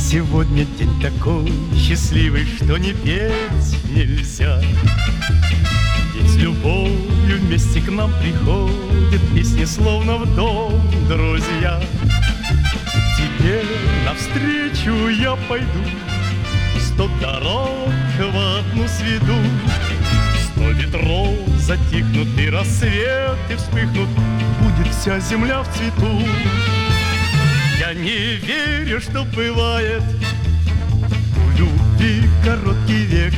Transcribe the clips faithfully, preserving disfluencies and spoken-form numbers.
Сегодня день такой счастливый, что не петь нельзя. Ведь с любовью вместе к нам приходят песни, словно в дом друзья. Тебе навстречу я пойду, сто дорог в одну сведу. Сто ветров затихнут и рассветы вспыхнут, будет вся земля в цвету. Я не верю, что бывает у любви короткий век.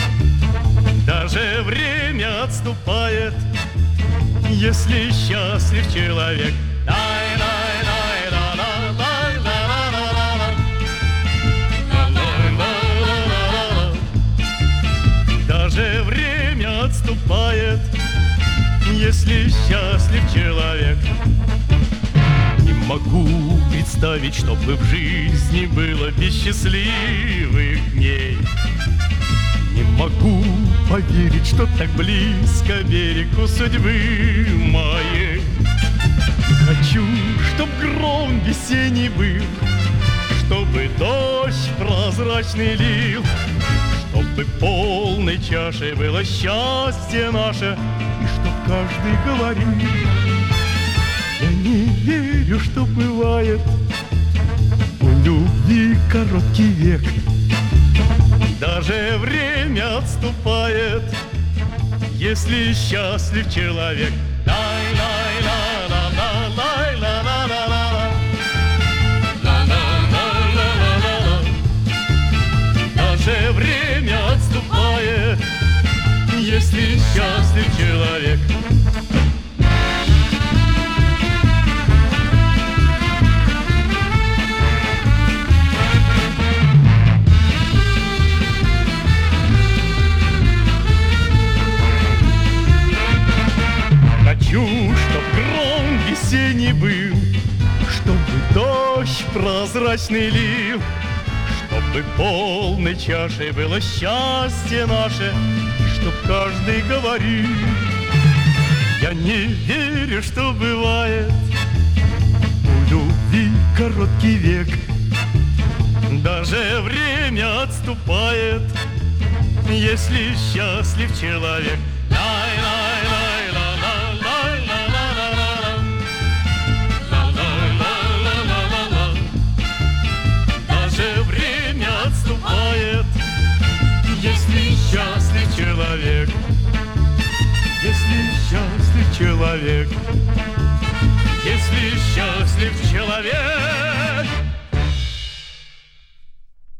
Даже время отступает, если счастлив человек. Даже время отступает, если счастлив человек. Не могу представить, чтобы в жизни было без счастливых дней. Не могу поверить, что так близко берегу судьбы моей. Хочу, чтоб гром весенний был, чтобы дождь прозрачный лил, чтобы полной чашей было счастье наше, и чтоб каждый говорил: я не верю, что бывает у любви короткий век. Даже время отступает, если счастлив человек. Даже время отступает, если счастлив человек. Хочу, чтоб гром весенний был, чтобы дождь прозрачный лил, чтобы полной чашей было счастье наше, и чтоб каждый говорил: я не верю, что бывает у любви короткий век. Даже время отступает, если счастлив человек. Если счастлив человек, если счастлив человек.